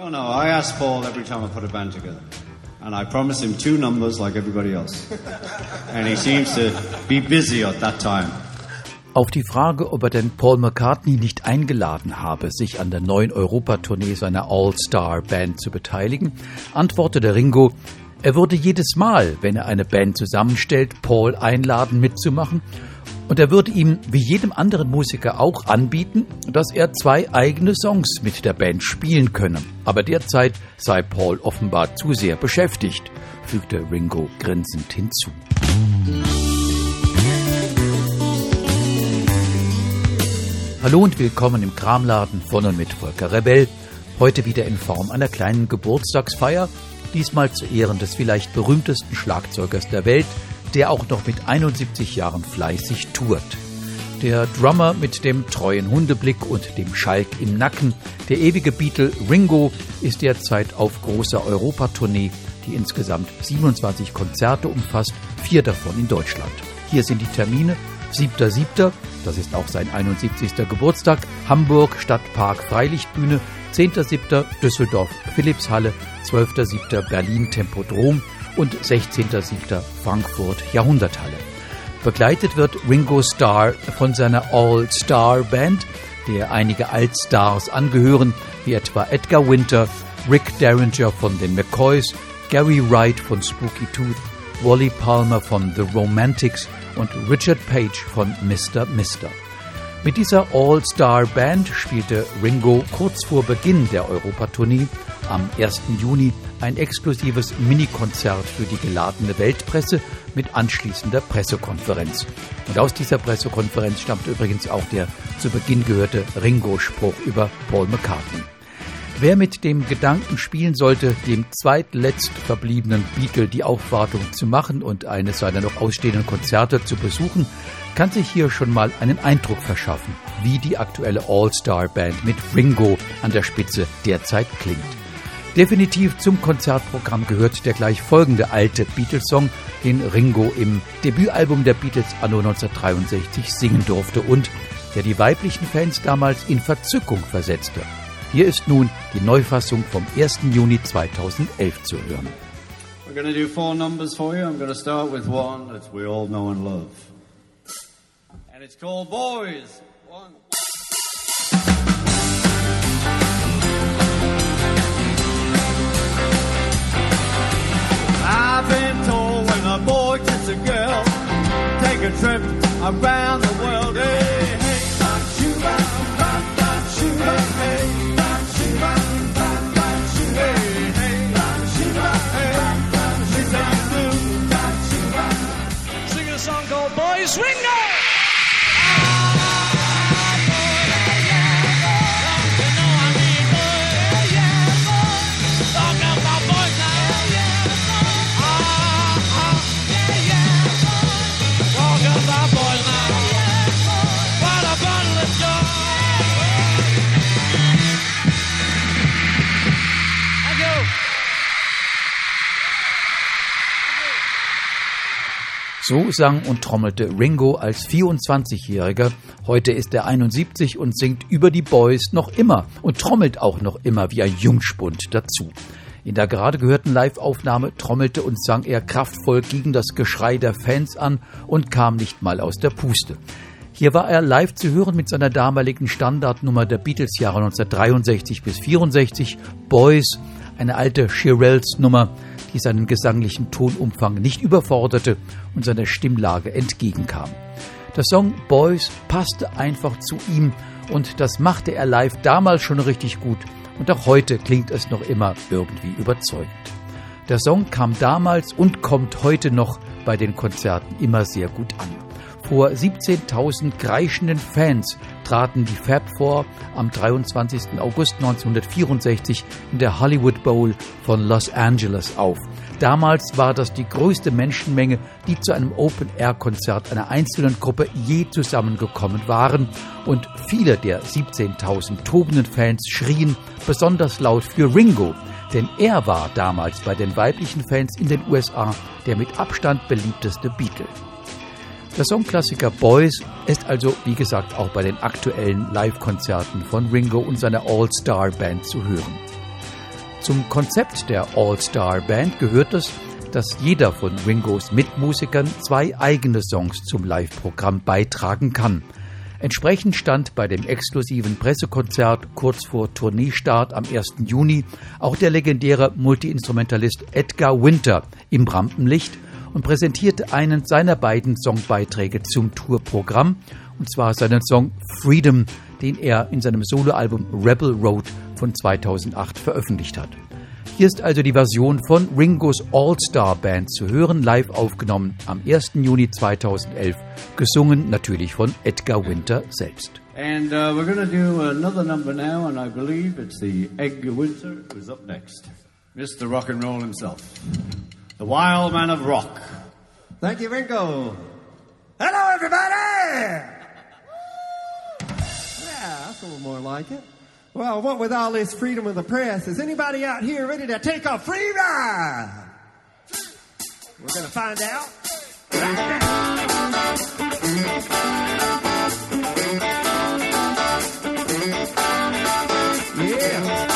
Oh no, I ask Paul every time I put a band together. And I promise him 2 numbers like everybody else. And he seems to be busy at that time. Auf die Frage, ob er denn Paul McCartney nicht eingeladen habe, sich an der neuen Europatournee seiner All-Star-Band zu beteiligen, antwortete Ringo, er würde jedes Mal, wenn er eine Band zusammenstellt, Paul einladen mitzumachen und er würde ihm wie jedem anderen Musiker auch anbieten, dass er 2 eigene Songs mit der Band spielen könne. Aber derzeit sei Paul offenbar zu sehr beschäftigt, fügte Ringo grinsend hinzu. Hallo und willkommen im Kramladen von und mit Volker Rebell. Heute wieder in Form einer kleinen Geburtstagsfeier, diesmal zu Ehren des vielleicht berühmtesten Schlagzeugers der Welt, der auch noch mit 71 Jahren fleißig tourt. Der Drummer mit dem treuen Hundeblick und dem Schalk im Nacken, der ewige Beatle Ringo, ist derzeit auf großer Europatournee, die insgesamt 27 Konzerte umfasst, 4 davon in Deutschland. Hier sind die Termine: 7.7., das ist auch sein 71. Geburtstag, Hamburg Stadtpark Freilichtbühne, 10.7. Düsseldorf Philippshalle, 12.7. Berlin Tempodrom und 16.7. Frankfurt Jahrhunderthalle. Begleitet wird Ringo Starr von seiner All-Star-Band, der einige Altstars angehören, wie etwa Edgar Winter, Rick Derringer von den McCoys, Gary Wright von Spooky Tooth, Wally Palmer von The Romantics und Richard Page von Mr. Mister. Mit dieser All-Star-Band spielte Ringo kurz vor Beginn der Europatournee am 1. Juni ein exklusives Minikonzert für die geladene Weltpresse mit anschließender Pressekonferenz. Und aus dieser Pressekonferenz stammt übrigens auch der zu Beginn gehörte Ringo-Spruch über Paul McCartney. Wer mit dem Gedanken spielen sollte, dem zweitletzt verbliebenen Beatle die Aufwartung zu machen und eines seiner noch ausstehenden Konzerte zu besuchen, kann sich hier schon mal einen Eindruck verschaffen, wie die aktuelle All-Star-Band mit Ringo an der Spitze derzeit klingt. Definitiv zum Konzertprogramm gehört der gleich folgende alte Beatles-Song, den Ringo im Debütalbum der Beatles anno 1963 singen durfte und der die weiblichen Fans damals in Verzückung versetzte. Hier ist nun die Neufassung vom 1. Juni 2011 zu hören. We're going to do 4 numbers for you. I'm going to start with one that we all know and love. And it's called Boys. 1. I've been told when a boy gets a girl, take a trip around the world. Hey, hey, ba-shoo-ba, ba-ba-shoo-ba, hey. Sing a song called Boys Ringo! So sang und trommelte Ringo als 24-Jähriger. Heute ist er 71 und singt über die Boys noch immer und trommelt auch noch immer wie ein Jungspund dazu. In der gerade gehörten Live-Aufnahme trommelte und sang er kraftvoll gegen das Geschrei der Fans an und kam nicht mal aus der Puste. Hier war er live zu hören mit seiner damaligen Standardnummer der Beatles Jahre 1963 bis 64, Boys, eine alte Shirelles-Nummer, die seinen gesanglichen Tonumfang nicht überforderte und seiner Stimmlage entgegenkam. Der Song Boys passte einfach zu ihm und das machte er live damals schon richtig gut und auch heute klingt es noch immer irgendwie überzeugend. Der Song kam damals und kommt heute noch bei den Konzerten immer sehr gut an. Vor 17.000 kreischenden Fans traten die Fab Four am 23. August 1964 in der Hollywood Bowl von Los Angeles auf. Damals war das die größte Menschenmenge, die zu einem Open-Air-Konzert einer einzelnen Gruppe je zusammengekommen waren. Und viele der 17.000 tobenden Fans schrien besonders laut für Ringo, denn er war damals bei den weiblichen Fans in den USA der mit Abstand beliebteste Beatle. Der Songklassiker Boys ist also, wie gesagt, auch bei den aktuellen Live-Konzerten von Ringo und seiner All-Star-Band zu hören. Zum Konzept der All-Star-Band gehört es, dass jeder von Ringos Mitmusikern 2 eigene Songs zum Live-Programm beitragen kann. Entsprechend stand bei dem exklusiven Pressekonzert kurz vor Tourneestart am 1. Juni auch der legendäre Multiinstrumentalist Edgar Winter im Rampenlicht und präsentierte einen seiner beiden Songbeiträge zum Tourprogramm, und zwar seinen Song Freedom, den er in seinem Soloalbum Rebel Road von 2008 veröffentlicht hat. Hier ist also die Version von Ringos All-Star-Band zu hören, live aufgenommen am 1. Juni 2011, gesungen natürlich von Edgar Winter selbst. And we're going to do another number now, and I believe it's the Edgar Winter who's up next. Mr. Rock and Roll himself. The Wild Man of Rock. Thank you, Ringo. Hello, everybody! Yeah, that's a little more like it. Well, what with all this freedom of the press, is anybody out here ready to take a free ride? We're going to find out right now. Yeah.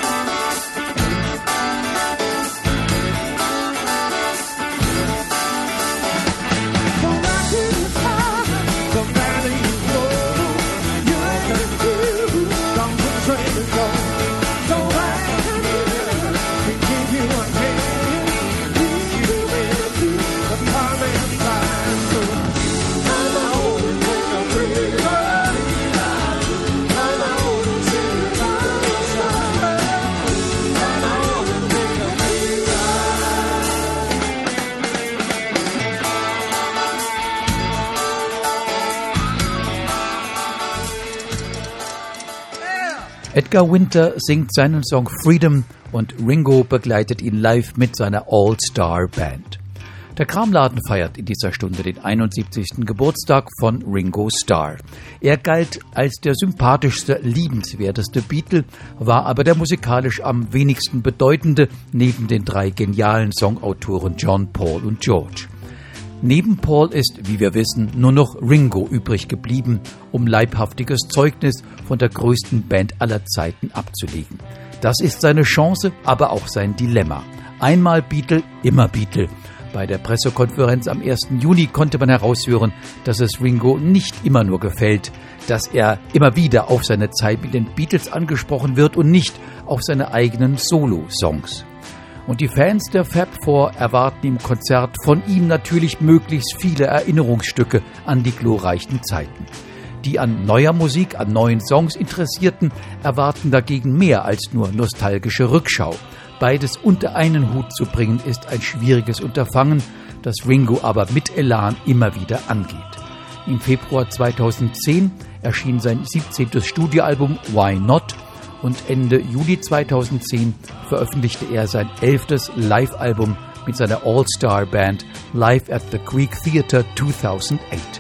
Edgar Winter singt seinen Song Freedom und Ringo begleitet ihn live mit seiner All-Star-Band. Der Kramladen feiert in dieser Stunde den 71. Geburtstag von Ringo Starr. Er galt als der sympathischste, liebenswerteste Beatle, war aber der musikalisch am wenigsten bedeutende neben den 3 genialen Songautoren John, Paul und George. Neben Paul ist, wie wir wissen, nur noch Ringo übrig geblieben, um leibhaftiges Zeugnis von der größten Band aller Zeiten abzulegen. Das ist seine Chance, aber auch sein Dilemma. Einmal Beatle, immer Beatle. Bei der Pressekonferenz am 1. Juni konnte man heraushören, dass es Ringo nicht immer nur gefällt, dass er immer wieder auf seine Zeit mit den Beatles angesprochen wird und nicht auf seine eigenen Solo-Songs. Und die Fans der Fab Four erwarten im Konzert von ihm natürlich möglichst viele Erinnerungsstücke an die glorreichen Zeiten. Die an neuer Musik, an neuen Songs Interessierten erwarten dagegen mehr als nur nostalgische Rückschau. Beides unter einen Hut zu bringen, ist ein schwieriges Unterfangen, das Ringo aber mit Elan immer wieder angeht. Im Februar 2010 erschien sein 17. Studioalbum Why Not? Und Ende Juli 2010 veröffentlichte er sein 11. Live-Album mit seiner All-Star-Band Live at the Greek Theatre 2008.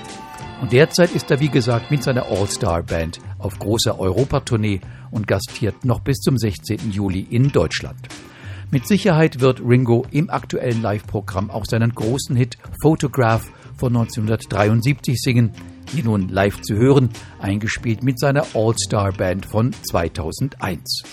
Und derzeit ist er, wie gesagt, mit seiner All-Star-Band auf großer Europatournee und gastiert noch bis zum 16. Juli in Deutschland. Mit Sicherheit wird Ringo im aktuellen Live-Programm auch seinen großen Hit Photograph von 1973 singen, hier nun live zu hören, eingespielt mit seiner All-Star-Band von 2001.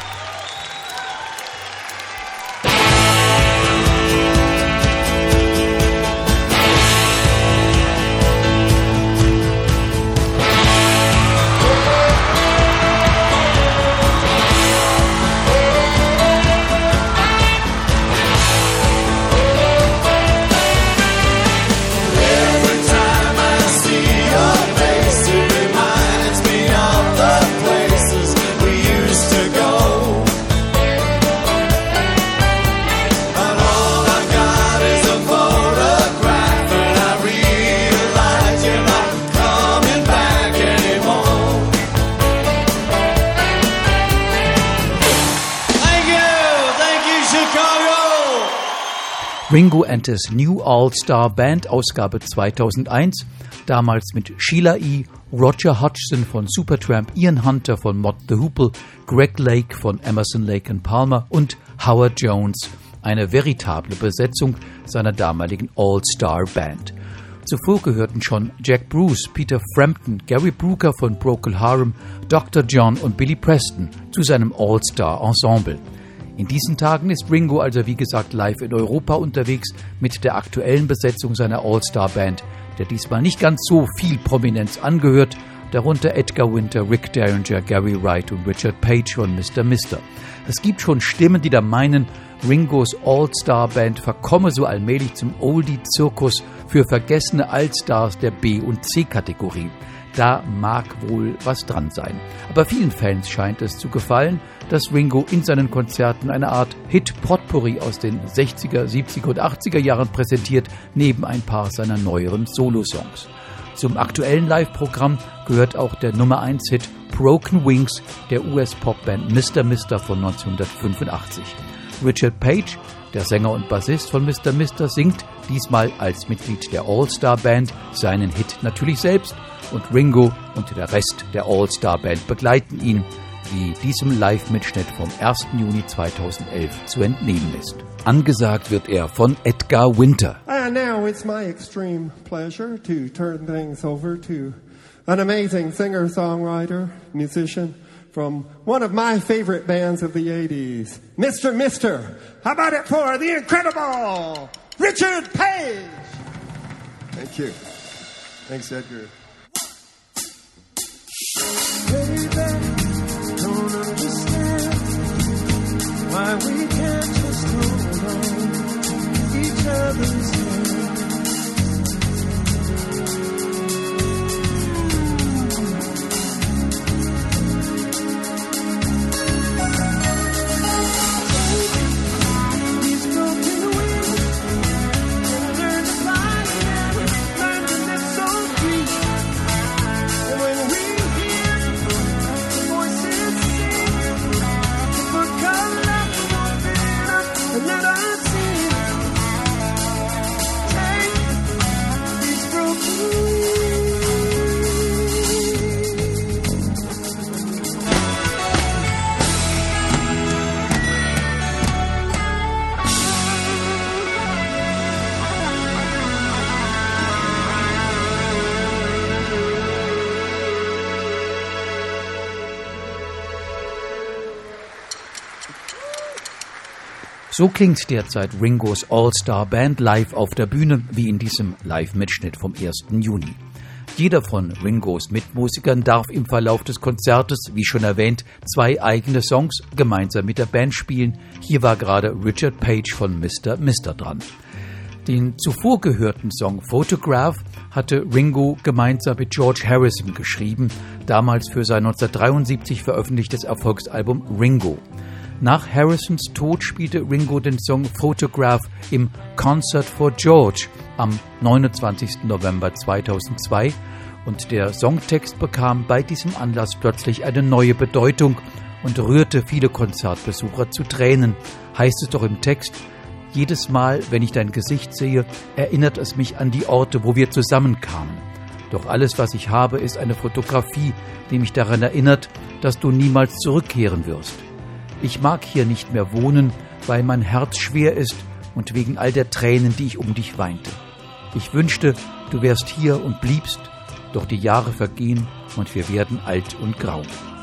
Ringo and his New All-Star Band, Ausgabe 2001, damals mit Sheila E., Roger Hodgson von Supertramp, Ian Hunter von Mott the Hoople, Greg Lake von Emerson, Lake & Palmer und Howard Jones, eine veritable Besetzung seiner damaligen All-Star Band. Zuvor gehörten schon Jack Bruce, Peter Frampton, Gary Brooker von Procol Harum, Dr. John und Billy Preston zu seinem All-Star Ensemble. In diesen Tagen ist Ringo also wie gesagt live in Europa unterwegs mit der aktuellen Besetzung seiner All-Star-Band, der diesmal nicht ganz so viel Prominenz angehört, darunter Edgar Winter, Rick Derringer, Gary Wright und Richard Page von Mr. Mister. Es gibt schon Stimmen, die da meinen, Ringos All-Star-Band verkomme so allmählich zum Oldie-Zirkus für vergessene Allstars der B- und C-Kategorie. Da mag wohl was dran sein. Aber vielen Fans scheint es zu gefallen, dass Ringo in seinen Konzerten eine Art Hit-Potpourri aus den 60er, 70er und 80er Jahren präsentiert, neben ein paar seiner neueren Solosongs. Zum aktuellen Live-Programm gehört auch der Nummer-1-Hit Broken Wings der US-Popband Mr. Mister von 1985. Richard Page, der Sänger und Bassist von Mr. Mister, singt diesmal als Mitglied der All-Star-Band seinen Hit natürlich selbst und Ringo und der Rest der All-Star-Band begleiten ihn, wie diesem Live-Mitschnitt vom 1. Juni 2011 zu entnehmen ist. Angesagt wird er von Edgar Winter. And now it's my extreme pleasure to turn things over to an amazing singer-songwriter, musician from one of my favorite bands of the 80s, Mr. Mister. How about it for the incredible Richard Page? Thank you. Thanks, Edgar. Baby, don't understand why we can't just hold on each other's hand. These broken wings and learn to fly again, learn to live so free. And when we hear the voices sing, the color won't fit up and let us sing. Take these broken wings. So klingt derzeit Ringos All-Star-Band live auf der Bühne, wie in diesem Live-Mitschnitt vom 1. Juni. Jeder von Ringos Mitmusikern darf im Verlauf des Konzertes, wie schon erwähnt, 2 eigene Songs gemeinsam mit der Band spielen. Hier war gerade Richard Page von Mr. Mister dran. Den zuvor gehörten Song Photograph hatte Ringo gemeinsam mit George Harrison geschrieben, damals für sein 1973 veröffentlichtes Erfolgsalbum Ringo. Nach Harrisons Tod spielte Ringo den Song Photograph im Concert for George am 29. November 2002 und der Songtext bekam bei diesem Anlass plötzlich eine neue Bedeutung und rührte viele Konzertbesucher zu Tränen, heißt es doch im Text: Jedes Mal, wenn ich dein Gesicht sehe, erinnert es mich an die Orte, wo wir zusammenkamen. Doch alles, was ich habe, ist eine Fotografie, die mich daran erinnert, dass du niemals zurückkehren wirst. Ich mag hier nicht mehr wohnen, weil mein Herz schwer ist und wegen all der Tränen, die ich um dich weinte. Ich wünschte, du wärst hier und bliebst, doch die Jahre vergehen und wir werden alt und grau.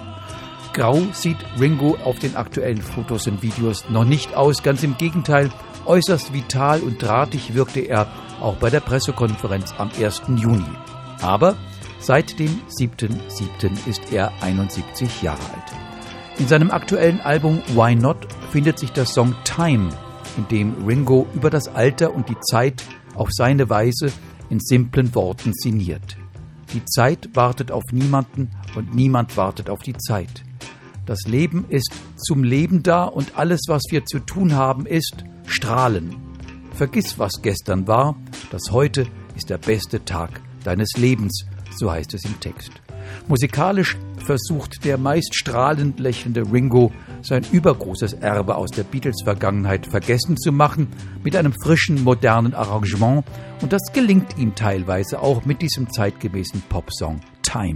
Grau sieht Ringo auf den aktuellen Fotos und Videos noch nicht aus, ganz im Gegenteil, äußerst vital und drahtig wirkte er auch bei der Pressekonferenz am 1. Juni. Aber seit dem 7.7. ist er 71 Jahre alt. In seinem aktuellen Album Why Not findet sich der Song Time, in dem Ringo über das Alter und die Zeit auf seine Weise in simplen Worten sinniert. Die Zeit wartet auf niemanden und niemand wartet auf die Zeit. Das Leben ist zum Leben da und alles, was wir zu tun haben, ist strahlen. Vergiss, was gestern war, das heute ist der beste Tag deines Lebens, so heißt es im Text. Musikalisch versucht der meist strahlend lächelnde Ringo, sein übergroßes Erbe aus der Beatles-Vergangenheit vergessen zu machen, mit einem frischen, modernen Arrangement, und das gelingt ihm teilweise auch mit diesem zeitgemäßen Popsong Time.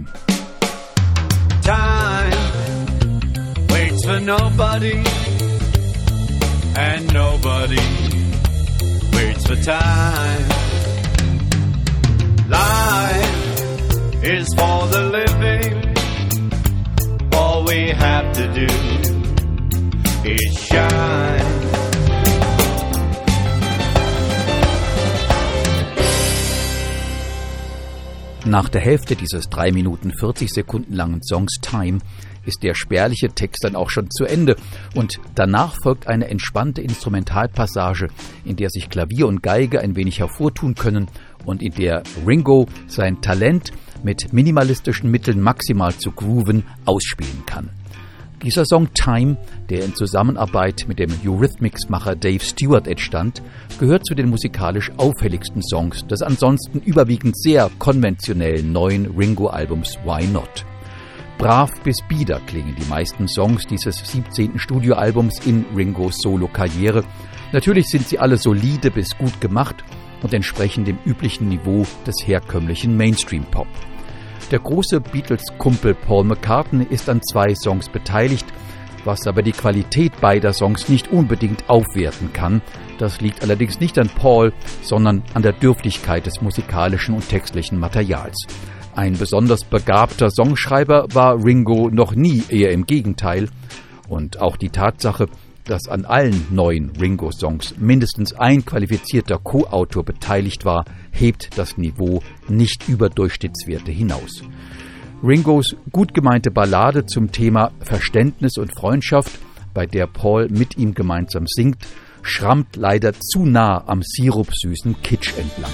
Time waits for nobody, and nobody waits for time. Life is for the living. All we have to do it shines. Nach der Hälfte dieses 3 Minuten 40 Sekunden langen Songs Time ist der spärliche Text dann auch schon zu Ende und danach folgt eine entspannte Instrumentalpassage, in der sich Klavier und Geige ein wenig hervortun können und in der Ringo sein Talent mit minimalistischen Mitteln maximal zu grooven ausspielen kann. Dieser Song Time, der in Zusammenarbeit mit dem Eurythmics-Macher Dave Stewart entstand, gehört zu den musikalisch auffälligsten Songs des ansonsten überwiegend sehr konventionellen neuen Ringo-Albums Why Not? Brav bis bieder klingen die meisten Songs dieses 17. Studioalbums in Ringos Solo-Karriere. Natürlich sind sie alle solide bis gut gemacht und entsprechen dem üblichen Niveau des herkömmlichen Mainstream-Pop. Der große Beatles-Kumpel Paul McCartney ist an 2 Songs beteiligt, was aber die Qualität beider Songs nicht unbedingt aufwerten kann. Das liegt allerdings nicht an Paul, sondern an der Dürftigkeit des musikalischen und textlichen Materials. Ein besonders begabter Songschreiber war Ringo noch nie, eher im Gegenteil. Und auch die Tatsache, dass an allen neuen Ringo-Songs mindestens ein qualifizierter Co-Autor beteiligt war, hebt das Niveau nicht über Durchschnittswerte hinaus. Ringos gut gemeinte Ballade zum Thema Verständnis und Freundschaft, bei der Paul mit ihm gemeinsam singt, schrammt leider zu nah am sirupsüßen Kitsch entlang.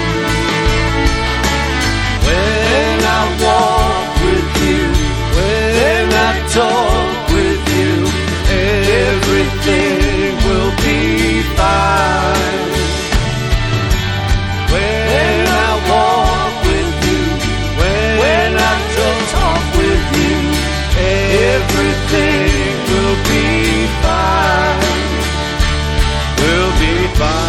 When I walk with you, when I talk with you, everything will be fine. When I walk with you, when I talk with you, everything will be fine. Will be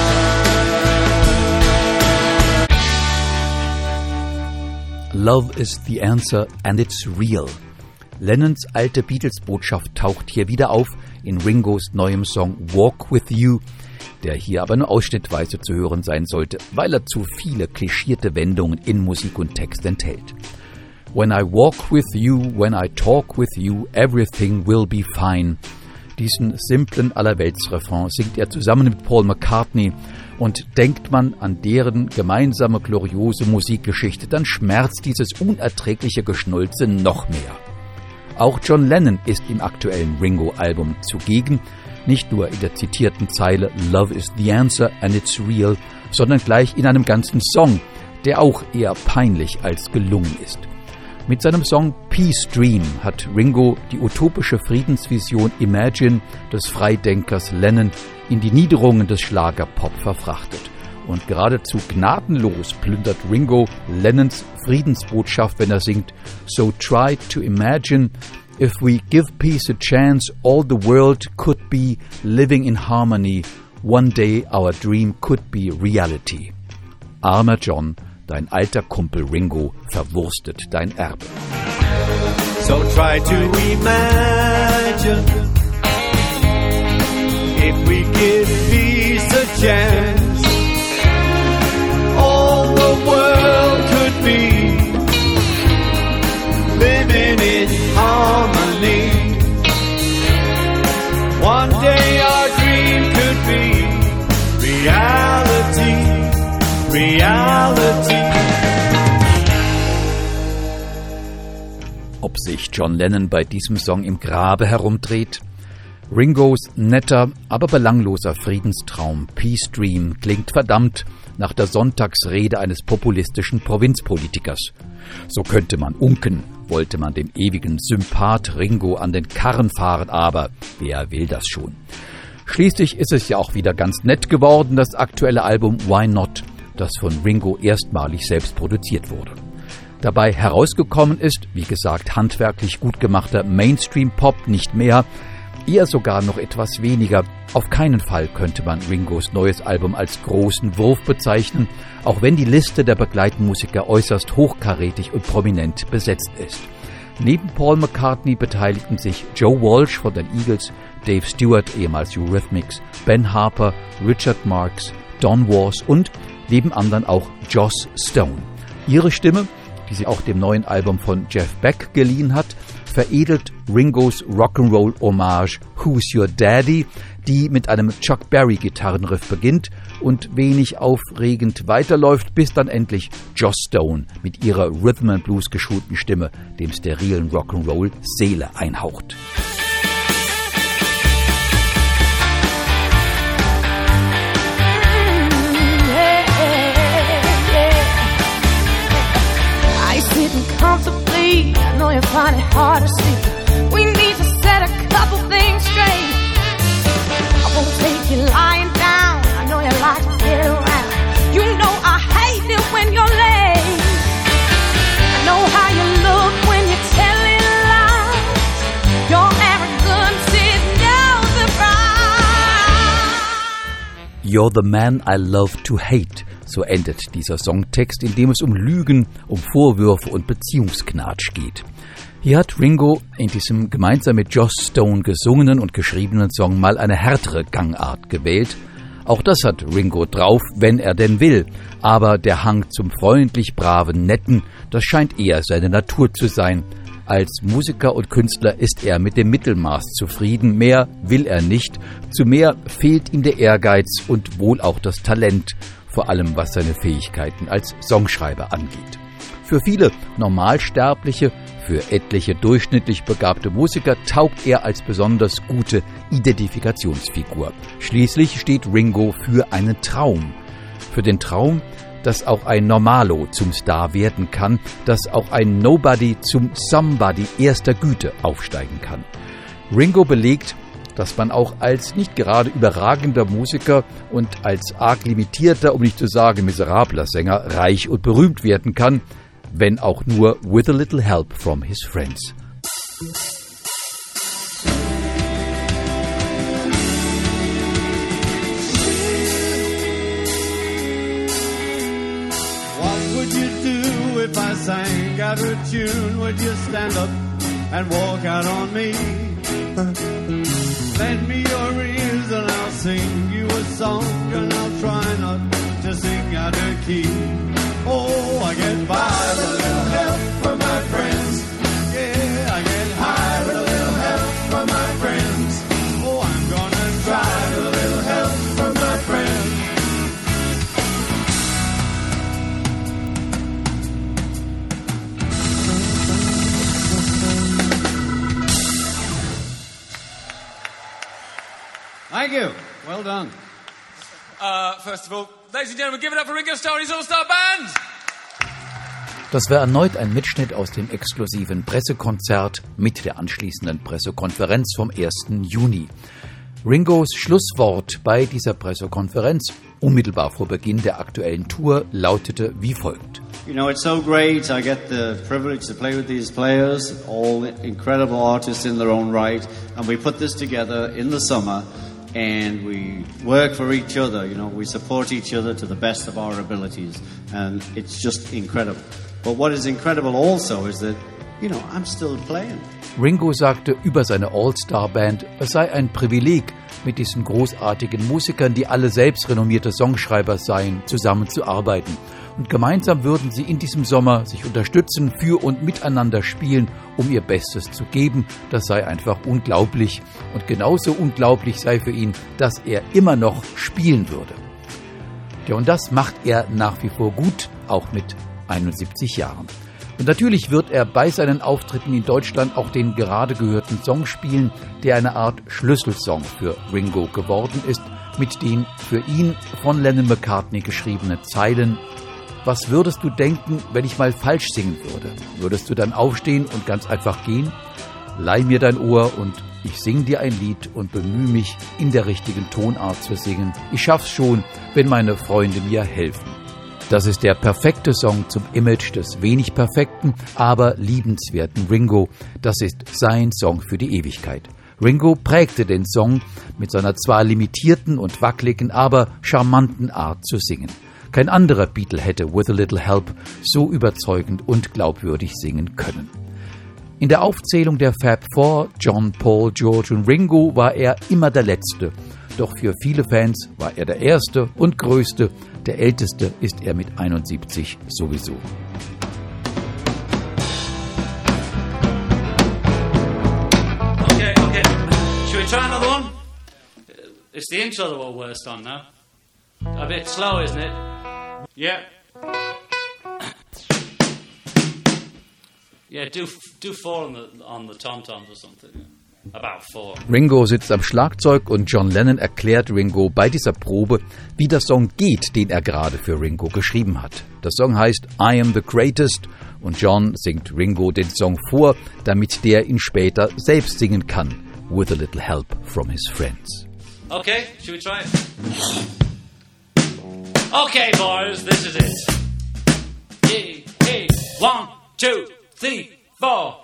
fine. Love is the answer and it's real. Lennons alte Beatles-Botschaft taucht hier wieder auf in Ringos neuem Song Walk With You, der hier aber nur ausschnittweise zu hören sein sollte, weil er zu viele klischierte Wendungen in Musik und Text enthält. When I walk with you, when I talk with you, everything will be fine. Diesen simplen Allerweltsrefrain singt er zusammen mit Paul McCartney und denkt man an deren gemeinsame gloriose Musikgeschichte, dann schmerzt dieses unerträgliche Geschnulze noch mehr. Auch John Lennon ist im aktuellen Ringo-Album zugegen, nicht nur in der zitierten Zeile Love is the answer and it's real, sondern gleich in einem ganzen Song, der auch eher peinlich als gelungen ist. Mit seinem Song Peace Dream hat Ringo die utopische Friedensvision Imagine des Freidenkers Lennon in die Niederungen des Schlagerpop verfrachtet. Und geradezu gnadenlos plündert Ringo Lennons Friedensbotschaft, wenn er singt So try to imagine, if we give peace a chance, all the world could be living in harmony. One day our dream could be reality. Armer John, dein alter Kumpel Ringo verwurstet dein Erbe. So try to imagine, if we give peace a chance, all the world could be living in harmony. One day our dream could be reality, reality. Ob sich John Lennon bei diesem Song im Grabe herumdreht? Ringos netter, aber belangloser Friedenstraum Peace Dream klingt verdammt nach der Sonntagsrede eines populistischen Provinzpolitikers. So könnte man unken, wollte man dem ewigen Sympath Ringo an den Karren fahren, aber wer will das schon? Schließlich ist es ja auch wieder ganz nett geworden, das aktuelle Album Why Not, das von Ringo erstmalig selbst produziert wurde. Dabei herausgekommen ist, wie gesagt, handwerklich gut gemachter Mainstream-Pop, nicht mehr, eher sogar noch etwas weniger. Auf keinen Fall könnte man Ringos neues Album als großen Wurf bezeichnen, auch wenn die Liste der Begleitmusiker äußerst hochkarätig und prominent besetzt ist. Neben Paul McCartney beteiligten sich Joe Walsh von den Eagles, Dave Stewart, ehemals Eurythmics, Ben Harper, Richard Marx, Don Was und neben anderen auch Joss Stone. Ihre Stimme, die sie auch dem neuen Album von Jeff Beck geliehen hat, veredelt Ringos Rock'n'Roll-Hommage Who's Your Daddy, die mit einem Chuck Berry-Gitarrenriff beginnt und wenig aufregend weiterläuft, bis dann endlich Joss Stone mit ihrer Rhythm-and-Blues geschulten Stimme dem sterilen Rock'n'Roll Seele einhaucht. Comfortably, I know you find it hard to see. We need to set a couple things straight. I won't take you lying down. I know you like to get around. You know I hate it when you're late. I know how you look when you're telling lies. Your arrogance is no surprise. You're the man I love to hate. So endet dieser Songtext, in dem es um Lügen, um Vorwürfe und Beziehungsknatsch geht. Hier hat Ringo in diesem gemeinsam mit Joss Stone gesungenen und geschriebenen Song mal eine härtere Gangart gewählt. Auch das hat Ringo drauf, wenn er denn will. Aber der Hang zum freundlich braven Netten, das scheint eher seine Natur zu sein. Als Musiker und Künstler ist er mit dem Mittelmaß zufrieden. Mehr will er nicht. Zu mehr fehlt ihm der Ehrgeiz und wohl auch das Talent. Vor allem was seine Fähigkeiten als Songschreiber angeht. Für viele Normalsterbliche, für etliche durchschnittlich begabte Musiker taugt er als besonders gute Identifikationsfigur. Schließlich steht Ringo für einen Traum. Für den Traum, dass auch ein Normalo zum Star werden kann, dass auch ein Nobody zum Somebody erster Güte aufsteigen kann. Ringo belegt, dass man auch als nicht gerade überragender Musiker und als arg limitierter, um nicht zu sagen miserabler Sänger reich und berühmt werden kann, wenn auch nur with a little help from his friends. What would you do if I sang out of tune? Would you stand up and walk out on me? Lend me your ears and I'll sing you a song, and I'll try not to sing out of key. Oh, I get by with a little help from my friends. Yeah, I get high with a little help from my friends. Oh, I'm gonna try with a little help from my friends. Thank you. Well done. First of all, ladies and gentlemen, give it up for Ringo Starr and his All-Star Band! Das war erneut ein Mitschnitt aus dem exklusiven Pressekonzert mit der anschließenden Pressekonferenz vom 1. Juni. Ringos Schlusswort bei dieser Pressekonferenz, unmittelbar vor Beginn der aktuellen Tour, lautete wie folgt. You know, it's so great. I get the privilege to play with these players, all incredible artists in their own right, and we put this together in the summer. And we work for each other, you know, we support each other to the best of our abilities, and it's just incredible. But what is incredible also is that, you know, I'm still playing. Ringo sagte über seine All-Star-Band, es sei ein Privileg, mit diesen großartigen Musikern, die alle selbst renommierte Songschreiber seien, zusammenzuarbeiten. Und gemeinsam würden sie in diesem Sommer sich unterstützen, für und miteinander spielen, um ihr Bestes zu geben. Das sei einfach unglaublich. Und genauso unglaublich sei für ihn, dass er immer noch spielen würde. Ja, und das macht er nach wie vor gut, auch mit 71 Jahren. Und natürlich wird er bei seinen Auftritten in Deutschland auch den gerade gehörten Song spielen, der eine Art Schlüsselsong für Ringo geworden ist, mit den für ihn von Lennon McCartney geschriebenen Zeilen: Was würdest du denken, wenn ich mal falsch singen würde? Würdest du dann aufstehen und ganz einfach gehen? Leih mir dein Ohr und ich sing dir ein Lied und bemühe mich, in der richtigen Tonart zu singen. Ich schaff's schon, wenn meine Freunde mir helfen. Das ist der perfekte Song zum Image des wenig perfekten, aber liebenswerten Ringo. Das ist sein Song für die Ewigkeit. Ringo prägte den Song mit seiner zwar limitierten und wackeligen, aber charmanten Art zu singen. Kein anderer Beatle hätte With a Little Help so überzeugend und glaubwürdig singen können. In der Aufzählung der Fab Four, John, Paul, George und Ringo, war er immer der Letzte. Doch für viele Fans war er der Erste und Größte. Der Älteste ist er mit 71 sowieso. It's the intro that we're worst on now. A bit slow, isn't it? Yeah. Yeah, do 4 on the tom-toms or something. About 4. Ringo sitzt am Schlagzeug und John Lennon erklärt Ringo bei dieser Probe, wie der Song geht, den er gerade für Ringo geschrieben hat. Der Song heißt I Am the Greatest und John singt Ringo den Song vor, damit der ihn später selbst singen kann, with a little help from his friends. Okay, should we try it? Okay, boys, this is it. Hey, 1, 2, 3, 4.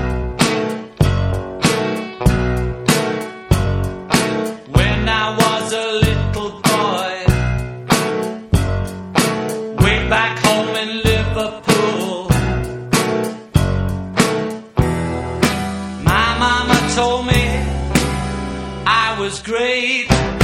When I was a little boy, way back home in Liverpool, my mama told me I was great.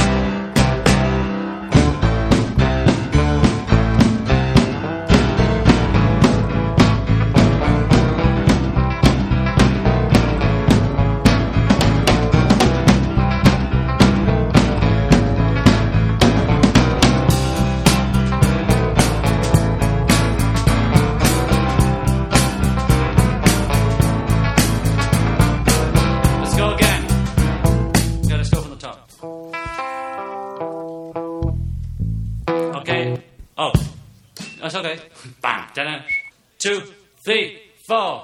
That's okay. Bam, 2, 3, 4.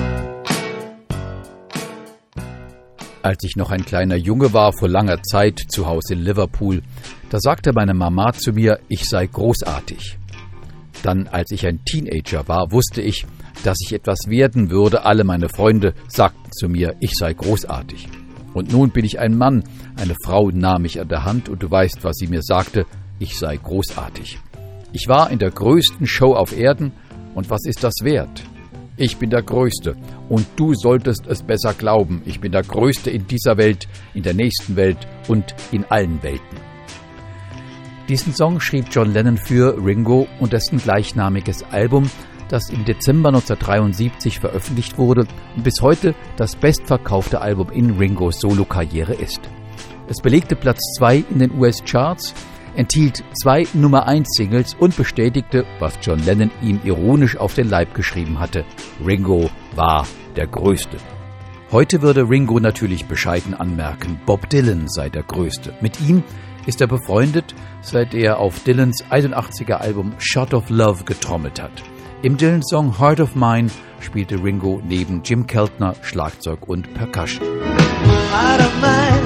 Als ich noch ein kleiner Junge war, vor langer Zeit, zu Hause in Liverpool, da sagte meine Mama zu mir, ich sei großartig. Dann, als ich ein Teenager war, wusste ich, dass ich etwas werden würde. Alle meine Freunde sagten zu mir, ich sei großartig. Und nun bin ich ein Mann. Eine Frau nahm mich an der Hand und du weißt, was sie mir sagte, ich sei großartig. Ich war in der größten Show auf Erden und was ist das wert? Ich bin der Größte und du solltest es besser glauben. Ich bin der Größte in dieser Welt, in der nächsten Welt und in allen Welten. Diesen Song schrieb John Lennon für Ringo und dessen gleichnamiges Album, das im Dezember 1973 veröffentlicht wurde und bis heute das bestverkaufte Album in Ringos Solokarriere ist. Es belegte Platz 2 in den US-Charts, enthielt 2 Nummer-1-Singles und bestätigte, was John Lennon ihm ironisch auf den Leib geschrieben hatte. Ringo war der Größte. Heute würde Ringo natürlich bescheiden anmerken, Bob Dylan sei der Größte. Mit ihm ist er befreundet, seit er auf Dylans 81er Album Shot of Love getrommelt hat. Im Dylan-Song Heart of Mine spielte Ringo neben Jim Keltner Schlagzeug und Percussion. Heart of mine,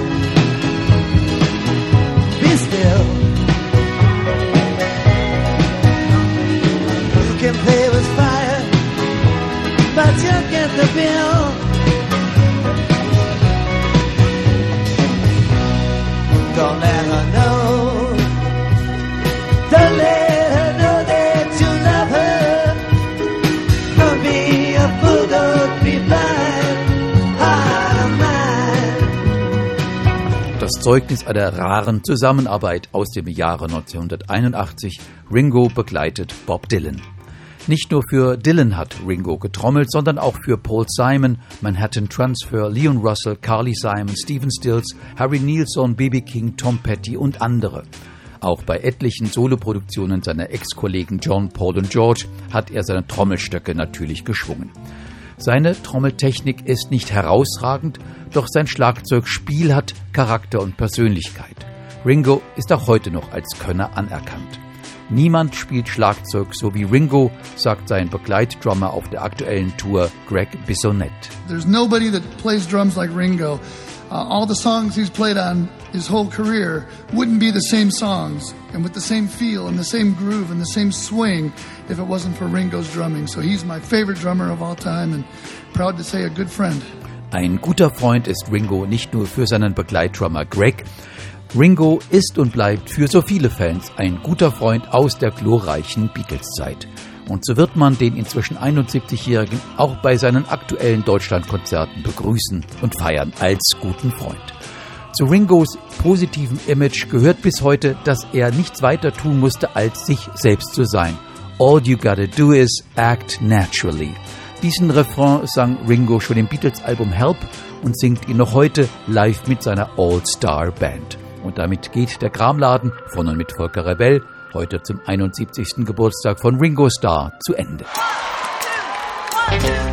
be still. You can play with fire, but you'll get the bill. Don't let her know. Don't let her know that you love her. Don't be a fool, don't be blind. Heart of mine. Das Zeugnis einer raren Zusammenarbeit aus dem Jahre 1981. Ringo begleitet Bob Dylan. Nicht nur für Dylan hat Ringo getrommelt, sondern auch für Paul Simon, Manhattan Transfer, Leon Russell, Carly Simon, Stephen Stills, Harry Nilsson, B.B. King, Tom Petty und andere. Auch bei etlichen Soloproduktionen seiner Ex-Kollegen John, Paul und George hat er seine Trommelstöcke natürlich geschwungen. Seine Trommeltechnik ist nicht herausragend, doch sein Schlagzeugspiel hat Charakter und Persönlichkeit. Ringo ist auch heute noch als Könner anerkannt. Niemand spielt Schlagzeug so wie Ringo, sagt sein Begleitdrummer auf der aktuellen Tour Greg Bissonette. There's nobody that plays drums like Ringo. All the songs he's played on his whole career wouldn't be the same songs and with the same feel and the same groove and the same swing if it wasn't for Ringo's drumming. So he's my favorite drummer of all time and proud to say a good friend. Ein guter Freund ist Ringo nicht nur für seinen Begleitdrummer Greg. Ringo ist und bleibt für so viele Fans ein guter Freund aus der glorreichen Beatles-Zeit. Und so wird man den inzwischen 71-Jährigen auch bei seinen aktuellen Deutschlandkonzerten begrüßen und feiern als guten Freund. Zu Ringos positivem Image gehört bis heute, dass er nichts weiter tun musste, als sich selbst zu sein. All you gotta do is act naturally. Diesen Refrain sang Ringo schon im Beatles-Album Help und singt ihn noch heute live mit seiner All-Star-Band. Und damit geht der Kramladen von und mit Volker Rebell heute zum 71. Geburtstag von Ringo Starr zu Ende. 1, 2, 3.